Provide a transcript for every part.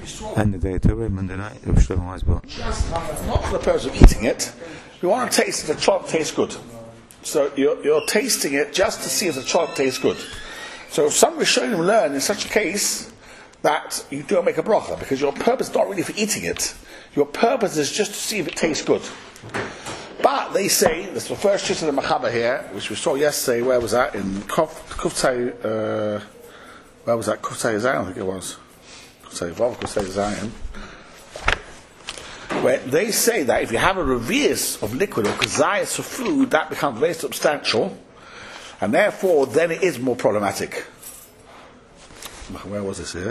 And the day to Monday night, it was Shlomo Weisbach. Just not for the purpose of eating it. We want to taste if the chocolate tastes good. So you're tasting it just to see if the chocolate tastes good. So if some Rishonim learn in such a case that you don't make a bracha, because your purpose is not really for eating it. Your purpose is just to see if it tastes good. But they say, this is the first shit of the Machaba here, which we saw yesterday, where was that? In Kuftei, where was that? Kuftei Zion, I think it was. Kuftei Vav, Kuftei Zion. Where they say that if you have a revius of liquid or kazayas of food, that becomes very substantial, and therefore then it is more problematic. Where was this here?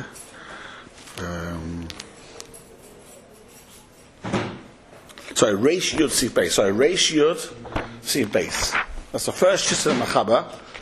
Reish Yud Sif Base. Reish Yud Sif Base. That's the first shit of the Machaba.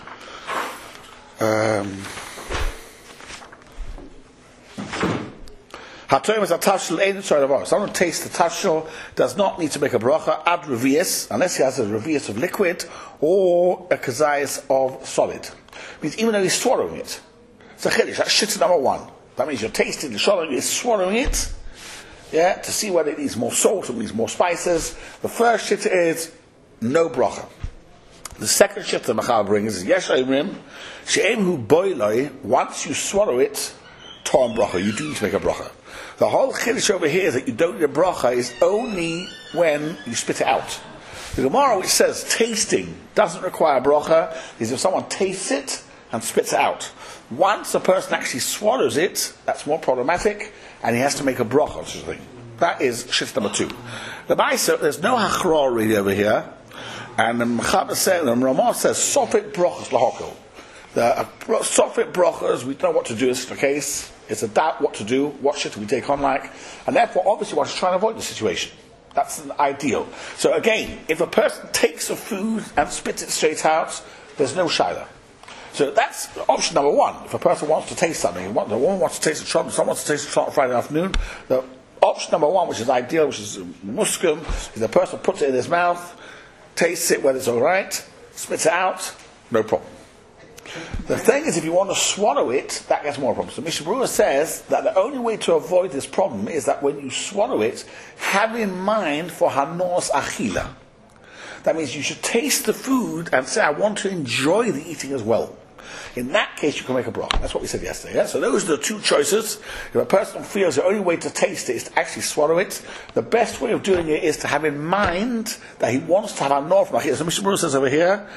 Someone tastes the tashel does not need to make a bracha ad revius unless he has a revius of liquid or a kazayas of solid. Means even though he's swallowing it, it's a chiddush. That's shit number one. That means you're tasting the swallowing, you're swallowing it, to see whether it needs more salt or needs more spices. The first shit is no bracha. The second shit the Machal brings is yesh omrim she'em hu boiloi. Once you swallow it, torn bracha. You do need to make a bracha. The whole chiddush over here is that you don't need a bracha is only when you spit it out. The Gemara which says tasting doesn't require a bracha is if someone tastes it and spits it out. Once a person actually swallows it, that's more problematic, and he has to make a bracha or something. That is shit number two. The Maisa, there's no hachra really over here, and the Mechaber says, the Ramah says, sofit brachas lahokil. The sofit brachas, we don't know what to do in such a case. It's a doubt what to do, what shit do we take on like, and therefore obviously one should try and avoid the situation. That's an ideal. So again, if a person takes a food and spits it straight out, there's no shaila. So that's option number one. If a person wants to taste something, the woman wants to taste a chocolate, someone wants to taste a chocolate Friday afternoon, the option number one, which is ideal, which is muskum, is the person puts it in his mouth, tastes it whether it's alright, spits it out, no problem. The thing is, if you want to swallow it, that gets more problems. So Mishnah Berurah says that the only way to avoid this problem is that when you swallow it, have in mind for hanos achila. That means you should taste the food and say, I want to enjoy the eating as well. In that case, you can make a bracha. That's what we said yesterday. Yeah? So those are the two choices. If a person feels the only way to taste it is to actually swallow it, the best way of doing it is to have in mind that he wants to have a nor from achila. So Mishnah Berurah says over here,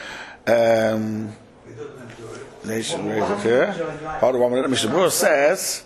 hold on 1 minute. Mishnah Berurah says,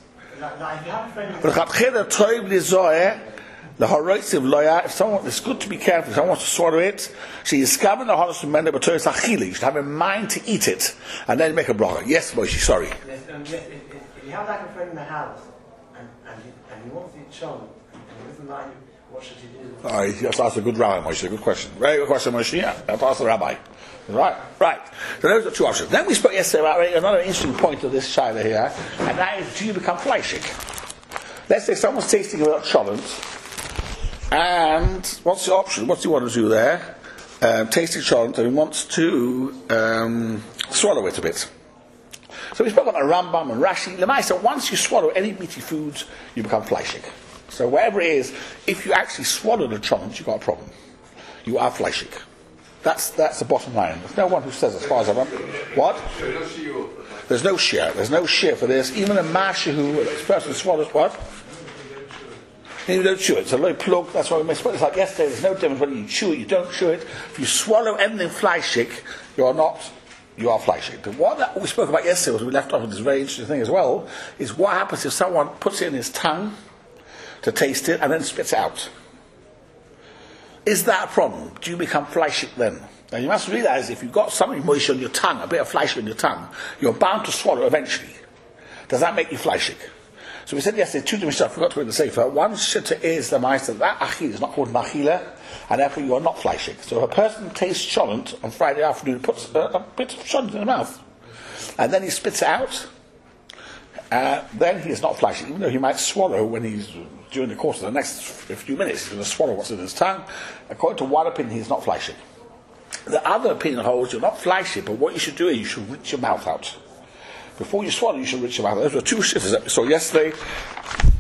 if someone, it's good to be careful. If someone wants to swallow it, she is scabbing the hardest men, but it's achili. You should have in mind to eat it and then make a bracha. Yes, Moshe, sorry. If you have like a friend in the house and he wants to eat chum and he doesn't like it, what should he do? That's a good rabbi, Moshe. Good question. Very good question, Moshe. Yeah, that's asked the rabbi. Right. So those are two options. Then we spoke yesterday about another interesting point of this shaila here, and that is, do you become fleishik? Let's say someone's tasting a cholent, and what's the option? What do you want to do there? Tasting cholent, and he wants to swallow it a bit. So we spoke about Rambam and Rashi. Lemaisa, once you swallow any meaty foods, you become fleishik. So wherever it is, if you actually swallow the cholent, you've got a problem. You are fleishik. That's the bottom line. There's no one who says, as far as I know. What? There's no shear. There's no shear for this. Even a masha who this person swallows what? You don't chew it. It's a low plug. That's why we spoke. It's like yesterday. There's no difference whether you chew it, you don't chew it. If you swallow anything fleishik, you are fleishik. But what we spoke about yesterday, was we left off with this very interesting thing as well, is what happens if someone puts it in his tongue to taste it and then spits it out. Is that a problem? Do you become fleishik then? Now you must realize if you've got something moist on your tongue, a bit of flesh on your tongue, you're bound to swallow eventually. Does that make you fleishik? So we said yesterday, two different stuff, I forgot to read the sefer. One shitta is the meister that achil is not called an achila, and therefore you are not fleishik. So if a person tastes cholent on Friday afternoon, puts a bit of cholent in the mouth, and then he spits it out, then he is not fleishik, even though he might swallow when he's during the course of the next few minutes, he's going to swallow what's in his tongue. According to one opinion, he's not fleishik. The other opinion holds you're not fleishik, but what you should do is you should reach your mouth out. Before you swallow, you should reach your mouth out. Those were two shifts. So yesterday,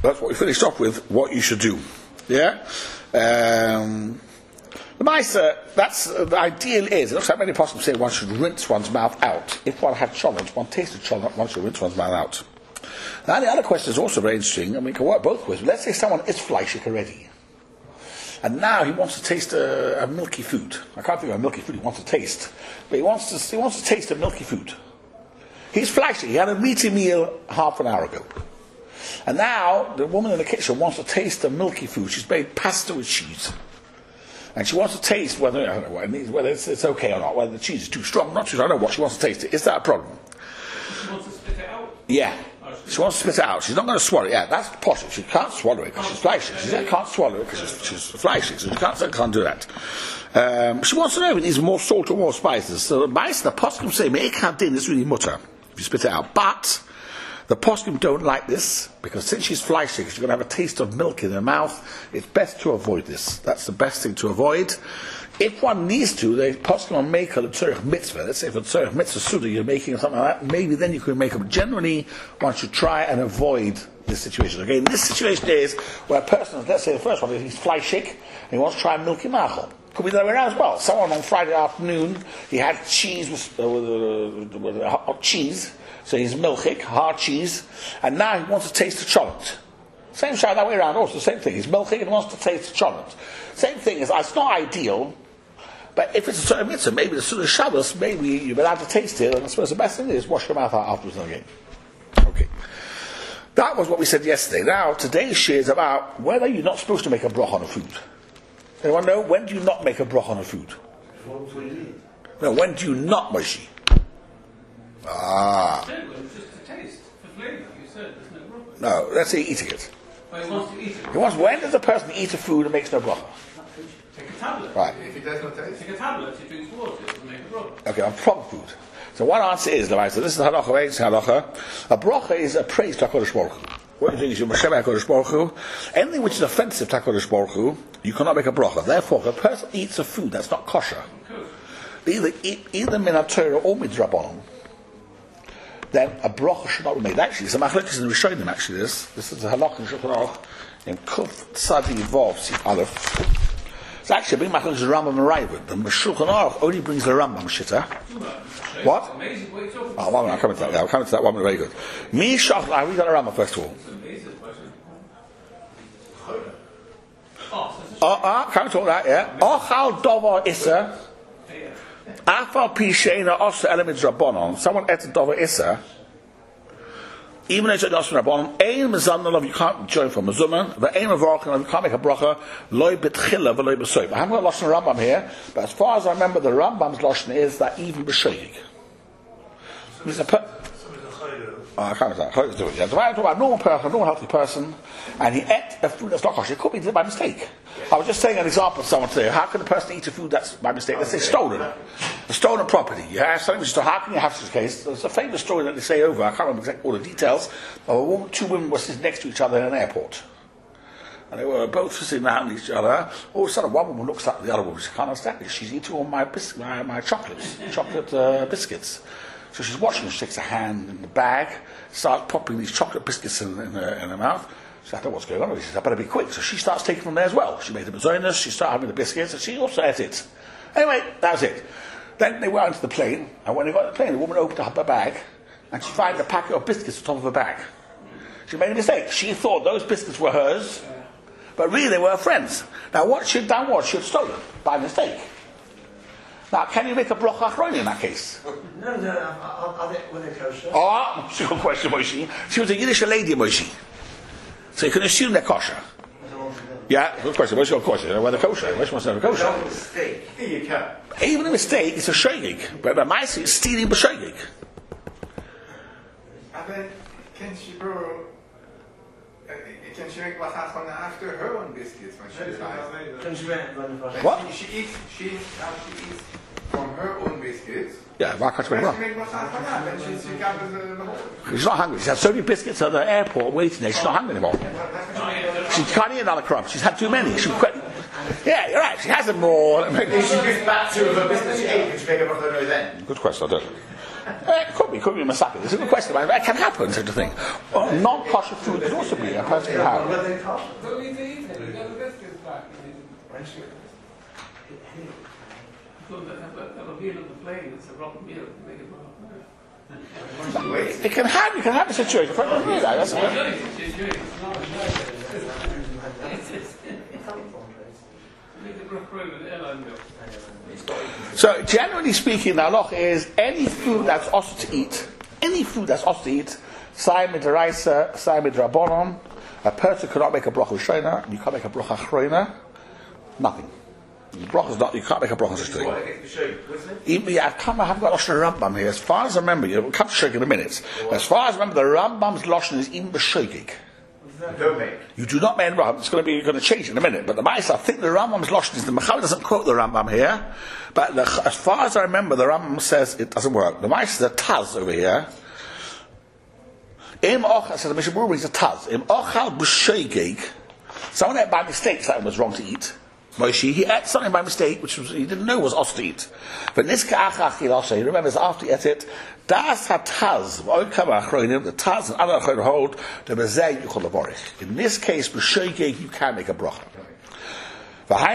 That's what we finished off with, what you should do. Yeah? The Maisa, that's, the ideal is, it looks like many possibly say one should rinse one's mouth out. If one had cholent, one tasted cholent, one should rinse one's mouth out. Now the other question is also very interesting, and we can work both ways. Let's say someone is fleischig already. And now he wants to taste a milky food. I can't think of a milky food he wants to taste. But he wants to taste a milky food. He's fleischig. He had a meaty meal half an hour ago. And now the woman in the kitchen wants to taste a milky food. She's made pasta with cheese. And she wants to taste whether it's okay or not, whether the cheese is too strong, not too strong. I don't know what she wants to taste it. Is that a problem? She wants to spit it out? Yeah. She wants to spit it out. She's not going to swallow it. Yeah, that's possible. She can't swallow it because she's fleischig. She can't swallow it because she's fleischig, so she can't do that. She wants to know if it needs more salt or more spices. So the poskim say, me'ekad din is really mutter if you spit it out. But the poskim don't like this because since she's fleischig, she's going to have a taste of milk in her mouth. It's best to avoid this. That's the best thing to avoid. If one needs to, the poskim will make a tzorich mitzvah. Let's say for tzorich mitzvah suda you're making something like that, maybe then you can make them. Generally, one should try and avoid this situation. Okay, this situation is where a person, let's say the first one, he's fleischig and he wants to try milky machel. Could be the other way around as well. Someone on Friday afternoon, he had cheese with hot cheese, so he's milchik, hard cheese, and now he wants to taste the cholent. Same side that way around, also the same thing. He's milchik and wants to taste the cholent. Same thing is, it's not ideal, but if it's a certain mitzvah, maybe the Sunnah Shabbos, maybe you're allowed to taste it, and I suppose the best thing is wash your mouth out afterwards again. Okay. That was what we said yesterday. Now, today's share is about whether you're not supposed to make a broch on a food. Anyone know? When do you not make a broch on a food? No, when do you not, Moshe? Just to taste, for flavour, you said there's no broch. No, let's say eating it. But he wants to eat it. When does a person eat a food and makes no broch? Take a tablet. Right. If he does not taste, Take a tablet, he drinks water, it doesn't make a broch. Okay, on proper food. So one answer is, this is the halacha, a brocha is a praise to HaKadosh Baruch Hu. What you think is your Moshe HaKadosh Baruch Hu. Anything which is offensive to HaKadosh Baruch Hu, you cannot make a brocha. Therefore, if a person eats a food that's not kosher, either min ha-Torah or midrabanan, then a brocha should not be made. Actually, it's a machlokes in the Rishonim. Actually, this is a halach in Shulchan Aruch in Kuf Tzadi Vav Sif Aleph. It's actually a big machlokes in Rambam and Raavad. The Shulchan Aruch only brings the Rambam shitta. What? Amazing what you're talking Oh, one minute, I'll come to that. Yeah, I'll come to that one minute. Very good. Me shach. I read on the Rambam first of all. Come to all that. Yeah. Ochal dovar issa. Afal pisheina osa elemid rabbanon. Someone ate dovar issa. Even though it's not rabbanon, ein mezamnalav you can't join from mezuman. But ein mevarkin you can't make a bracha. Loy betchila v'loy b'soy. I haven't got lashon Rambam here, but as far as I remember, the Rambam's lashon is that even b'shoyig. I can't remember that. Yeah, so I'm talking about a normal person, a normal healthy person, and he ate a food that's not kosher. It could be by mistake. I was just saying an example of someone today. How can a person eat a food that's by mistake? Let's say stolen. A stolen property. You have something which is how can you have such a case? There's a famous story that they say over, I can't remember exactly all the details, of two women were sitting next to each other in an airport. And they were both sitting down with each other. All of a sudden, one woman looks at the other woman. She can't understand it. She's eating all my chocolates, chocolate biscuits. So she's watching. She takes a hand in the bag, starts popping these chocolate biscuits in her mouth. She said, I don't know what's going on. She said, I better be quick. So she starts taking them there as well. She made the bezonas. She started having the biscuits, and she also ate it. Anyway, that was it. Then they went onto the plane, and when they got on the plane, the woman opened up her bag, and she found a packet of biscuits on top of her bag. She made a mistake. She thought those biscuits were hers, but really they were her friends. Now what she had done was she had stolen by mistake. Now, can you make a brocha achroni in that case? No, were they kosher? Oh, that's a good question, Moshe. She was a Yiddish lady, Moshe. So you can assume they're kosher. Yeah, good question. Moshe got a question. Whether kosher. Moshe wants to know if kosher. No mistake. you can. Even a mistake, it's a shogig. But by my it's stealing b'shogig. And then, can she make bracha after her own biscuits when she dies? What? She eats from her own biscuits. Yeah, why can't she make When bracha? she make bracha then she gathers the whole. She's not hungry. She's had so many biscuits at the airport waiting there. She's not hungry anymore. She can't eat another crumb. She's had too many. Yeah, you're right. She has them more. If she gives back two of her biscuits she ate, could she make a bracha then? Good question. I don't know. It could be masaka. It's a good question. It can happen, such a thing. Non-kosher food could also be a person can have. Don't need to eat it. You got the biscuits back. Have a meal on the plane. It's a rotten meal. Make it You can have a situation. That's so generally speaking, the halacha is any food that's also to eat, sai midraisa, sai midrabanon, a person cannot make a bracha shona, you can't make a bracha achrona, nothing. You can't make a bracha shona. Even I haven't got Lashon Rambam here. As far as I remember, we'll come to Shogeg in a minute. As far as I remember, the Rambam's Lashon is even b'Shogeg. You do not make Rambam. It's going to change in a minute. But the Ma'aseh, I think the Rambam's Lashon is the Mechaber doesn't quote the Rambam here. But as far as I remember, the Rambam says it doesn't work. The Ma'aseh is a Taz over here. Im ochal says the Mishnah Berurah brings a Taz. Im ochal b'Shogeg. Someone that by mistake something was wrong to eat. Moshe, he ate something by mistake, which he didn't know was os to eat. But he remembers after he ate it, das hataz, the taz and other achronim hold, the bezeh yuchol levorich. In this case, b'shoigeg, you can make a bracha. You can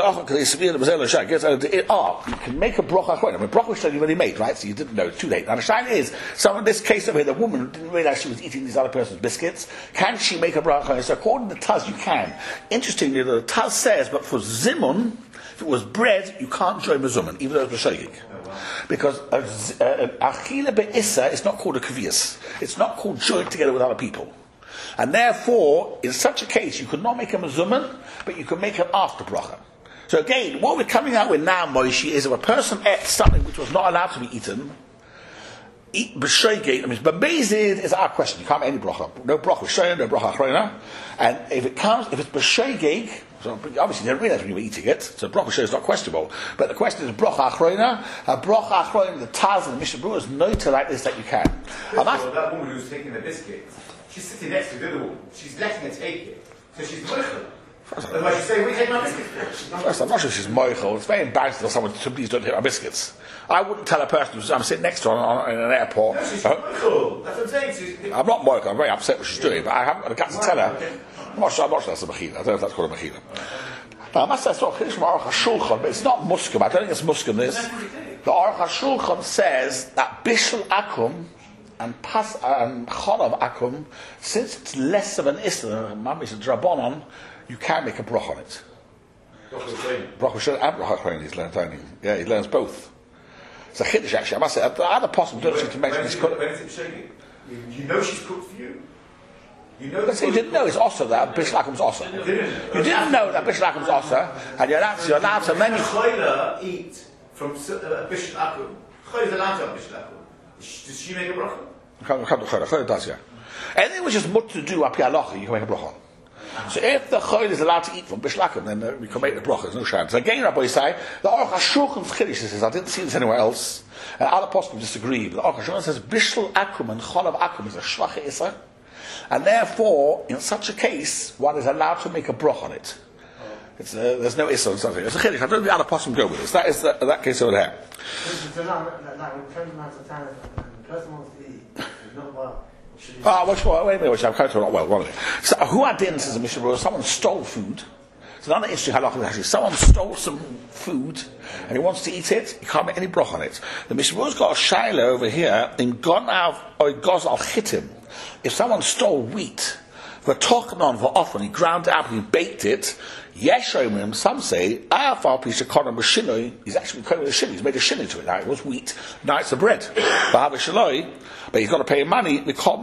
make a bracha achrona. I mean, bracha you already made, right? So you didn't know, it's too late. Now the shayla is, so in this case over here, the woman didn't realize she was eating these other person's biscuits. Can she make a bracha achrona? So according to the Taz, you can. Interestingly, the Taz says, but for zimun, if it was bread, you can't join mezuman, even though it's b'shogeg. Because achila be'issa is not called a kaviyas. It's not called joined together with other people. And therefore, in such a case, you could not make a mezuman, but you could make an after bracha. So again, what we're coming out with now, Moshe, is if a person ate something which was not allowed to be eaten, eat b'shoigeg. I mean, b'bezid is our question. You can't make any bracha. No bracha b'shoigeg, no bracha achrona. And if it's b'shoigeg, so obviously you didn't realize when you were eating it, so bracha b'shoigeg is not questionable. But the question is bracha achrona. Bracha achrona, the Taz and the Mishnah Berurah is noted like this that you can. That woman who's taking the biscuit, she's sitting next to the other woman. She's letting her take it. So she's moichel. That's why she's saying, we take my biscuits. First, I'm not sure she's moichel. It's very embarrassing to someone to please don't take my biscuits. I wouldn't tell a person who's I'm sitting next to her in an airport. No, she's moichel. That's what I'm saying. I'm not moichel. I'm very upset what she's doing, but I haven't got the guts to tell her. I'm not sure that's a mechila. I don't know if that's called a mechila. Now, I must say, it's not Chiddush from Aruch HaShulchan, but it's not muskim. I don't think it's muskim, this. The Aruch HaShulchan says that Bishul Akum and Cholav Akum, since it's less of an Isra, Mamish and Drabonon, you can make a broch on it. Broch Hashem and Broch HaChrein, he's learning. Yeah, he learns both. It's a Chiddush, actually. I must say, the other possible don't seem to mention this. You know she's cooked for you. You know Let's say you didn't know it's Osa that Bishul Akum's Osa. You didn't know that Bishul Akum's Osa, and you're allowed to, and then you... Chayla eat from Bishul Akum. Chayla's allowed to have Bishul Akum. Does she make a bracha? Chayla does, yeah. Anything which is much to do up Yalocha, you can make a bracha on. So if the Chayla is allowed to eat from Bishul Akum, then we can make the bracha, there's no chance. Again, Rabbi say, the Aruch HaShulchan's Chiddush says, I didn't see this anywhere else, and other poskim disagree, but the Aruch HaShulchan says, Bishul Akum and Cholav Akum is a Shvacha Isra, and therefore, in such a case, one is allowed to make a broch on it. There's no issue on something. It's a chiddush. I don't think the other person go with this. That is that case over there. Wait a minute. I'm not well. One of it. So, who adin says a Mishnah Berurah? Someone stole food. It's another issue. Actually, someone stole some food and he wants to eat it. He can't make any broch on it. The Mishnah Berurah's got a shaila over here in Gonav or Goz al Chitim. If someone stole wheat, for Tochnon, for often, he ground it up and he baked it, Yeshomim, some say, he's actually becoming a shinny, he's made a shinny to it. Now it was wheat, now it's a bread. But he's got to pay money,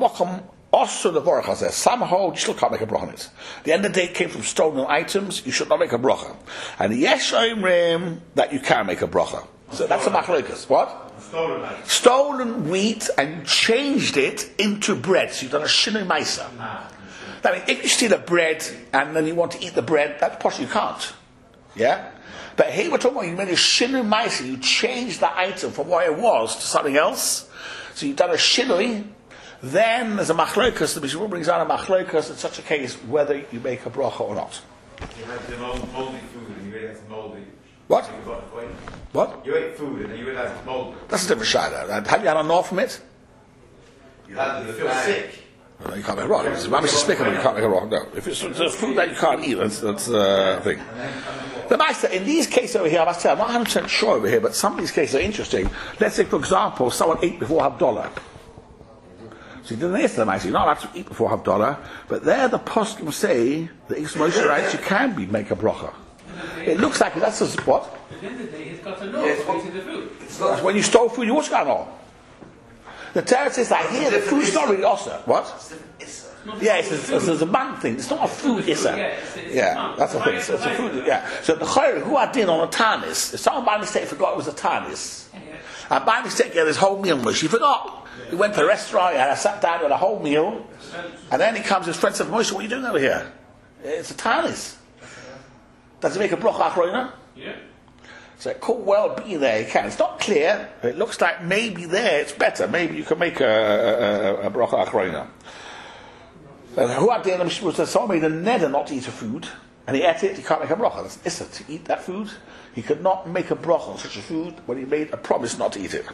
some hold, you still can't make a bracha on it. The end of the day came from stolen items, you should not make a bracha. And Yeshomim, that you can make a bracha. So that's a machlokas. What? Stolen wheat and changed it into bread. So you've done a shinui maisa. I mean, if you steal a bread and then you want to eat the bread, that's possible. You can't. Yeah? But here we're talking about you made a shinui maisa. You changed the item from what it was to something else. So you've done a shinui. Then there's a machlokas. The Mishnah brings out a machlokas in such a case whether you make a bracha or not. You had the moldy food and you really had some moldy. What? You got it, right? What? You ate food and then you realised it's mold. That's a different shayla. Have you had a gnaw from it? You feel sick. No, you can't make a rock. It's despicable. You can't make a rock. No, if it's food that you can't eat, that's the thing. The Meister, in these cases over here, I must say, I'm not 100% sure over here, but some of these cases are interesting. Let's say, for example, someone ate before Havdalah. So you didn't answer the Meister. You're not allowed to eat before Havdalah, but there the poskim say the Moshe writes you can make a bracha. It looks like that's a what? At the end of the day, he's got to know what's in the food. When you stole food, you what's going on? The Torah says that here the food's not really osir. What? Yeah, it's a man thing. It's not a food issa. Yeah, that's the thing. It's a food. Yeah. So the chayre who had din on a tanis. If someone by mistake forgot it was a tanis, and by mistake he had his whole meal Moshe, he forgot. He went to a restaurant and I sat down with a whole meal, and then he comes. His friend said, "Moshe, what are you doing over here? It's a tanis. Does it make a bracha achrona?" Yeah. So it could well be there. You can. It's not clear. It looks like maybe there it's better. Maybe you can make a bracha achrona. Who had the end was that someone made a neder not to eat a food, and he ate it. He can't make a bracha. That's issa to eat that food. He could not make a bracha on such a food when he made a promise not to eat it.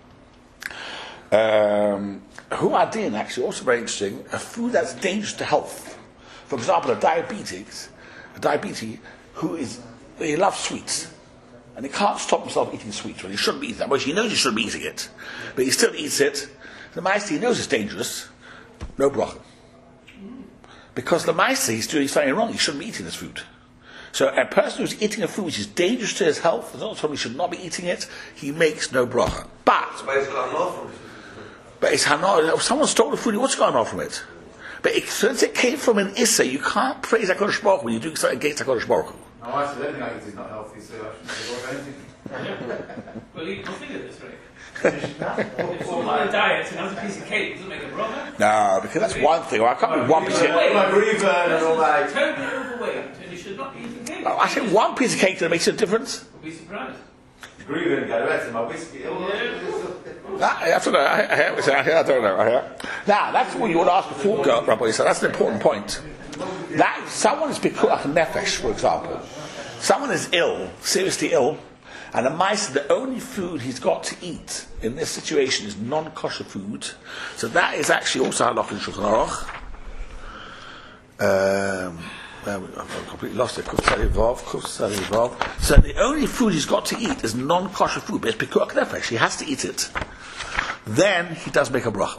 Who had the end actually also very interesting. A food that's dangerous to health. For example, a diabetes who he loves sweets. And he can't stop himself eating sweets when he shouldn't be eating that. Well, he knows he shouldn't be eating it, but he still eats it. The Meister, he knows it's dangerous. No bracha. Because the Meister, he's doing something wrong. He shouldn't be eating this food. So a person who's eating a food which is dangerous to his health, there's not somebody should not be eating it, he makes no bracha. But it's hanor. Someone stole the food, what's going on from it? But since it came from an issa, you can't praise HaKadosh Baruch Hu when you're doing something against HaKadosh Baruch Hu. My wife says anything I eat is not healthy, so I shouldn't go anything. Well, you don't think of this, right? If someone on a diet and has a piece of cake, doesn't make a bracha. No, because that's one thing. Well, I can't be one piece of cake. My bereavement and all that. Totally overweight, and you should not be eating cake. I think one piece of cake that makes a difference. You'll be surprised. Grieving, garet, my whiskey. I don't know. I don't know. Now, that's what you would ask before, Rabbi. So that's an important point. That someone is pikuach nefesh, for example. Someone is ill, seriously ill, and the Meister, the only food he's got to eat in this situation is non-kosher food. So that is actually also halach in Shulchan Aruch. I've completely lost it. So the only food he's got to eat is non-kosher food, but it's pikuach nefesh. He has to eat it. Then he does make a bracha.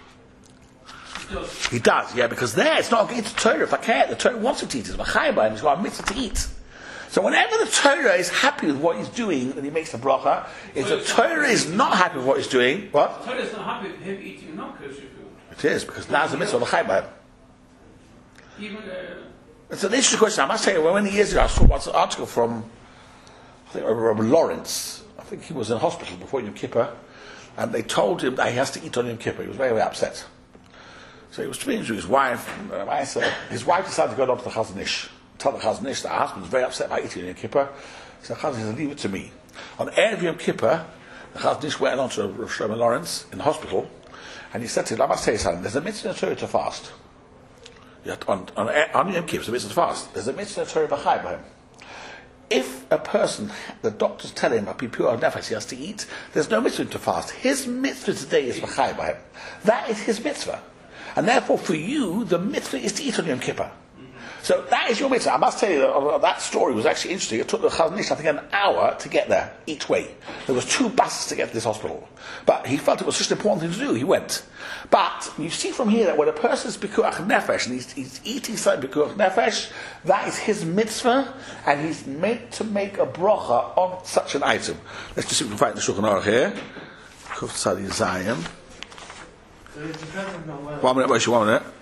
He does, yeah, because there it's not against the Torah. If I can't, the Torah wants him to eat it. He's got a mitzvah to eat. So whenever the Torah is happy with what he's doing, and he makes the bracha, if the Torah is not happy with what he's doing, what? The Torah is not happy with him eating non-kosher food. It is, because now it's a mitzvah of Chai. Even It's an interesting question. I must tell you, many years ago I saw once an article from, I think, Rabbi Lawrence. I think he was in hospital before Yom Kippur, and they told him that he has to eat on Yom Kippur. He was very, very upset. So he was speaking to his wife. His wife decided to go down to the Chazon Ish. Tell the Chazon Ish that her husband was very upset by eating on Yom Kippur. So the Chazon Ish said, leave it to me. On Erev Yom Kippur, the Chazon Ish went on to Rabbi Lawrence in the hospital, and he said to him, I must tell you something, there's a mitzvah in the Torah to fast. On Yom Kippur, there's a mitzvah to fast. There's a mitzvah in the Torah b'chai by him. If a person, the doctors tell him, pure nefesh, he has to eat, there's no mitzvah to fast. His mitzvah today is b'chai by him. That is his mitzvah. And therefore, for you, the mitzvah is to eat on Yom Kippur. So that is your mitzvah. I must tell you that story was actually interesting. It took the Chazon Ish, I think, an hour to get there each way. There was 2 buses to get to this hospital, but he felt it was such an important thing to do. He went. But you see from here that when a person is pikuach nefesh and he's eating something pikuach nefesh, that is his mitzvah, and he's meant to make a bracha on such an item. Let's just see if we can find the Shulchan Aruch here. Kuf Tzadi Zayin. 1 minute, Moshe, 1 minute.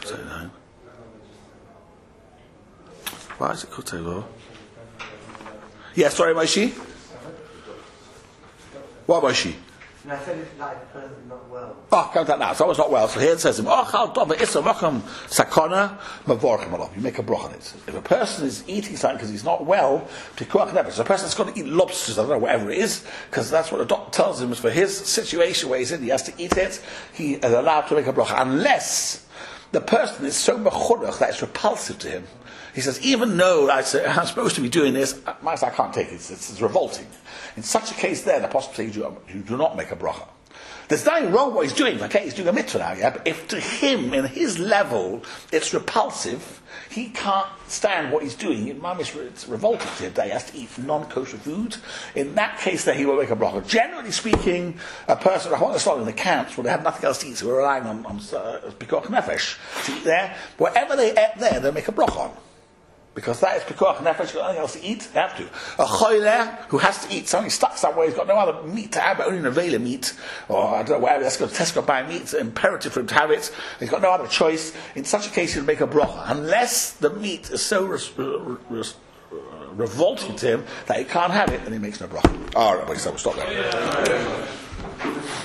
Why is it Kutelo? Yeah, sorry, Moshe. What, Moshe? No, I said it's like a person not well. Oh, come to that now. Someone's not well. So here it says, sakana, you make a broch on it. If a person is eating something because he's not well, so a person that's going to eat lobsters, I don't know, whatever it is, because that's what the doctor tells him is for his situation where he's in, he has to eat it, he is allowed to make a broch. Unless the person is so mechurach that it's repulsive to him. He says, even though I'm supposed to be doing this, I can't take it. It's revolting. In such a case, there the apostle says you do not make a bracha. There's nothing wrong with what he's doing. Okay, he's doing a mitzvah now, yeah. But if to him, in his level, it's repulsive, he can't stand what he's doing. It's revolting to him that he has to eat non-kosher food. In that case, there he will make a bracha. Generally speaking, a person in the camps where they have nothing else to eat, so we're relying on pikuach nefesh to eat there. Wherever they eat there, they'll make a bracha on. Because that is pikuach nefesh, got nothing else to eat, they have to. A choyleh who has to eat something stuck somewhere, he's got no other meat to have, but only an avela meat, or I don't know, whatever, let's go to Tesco buy meat, it's imperative for him to have it, he's got no other choice. In such a case, he'll make a bracha. Unless the meat is so revolting to him that he can't have it, then he makes no bracha. Alright, so we'll stop there.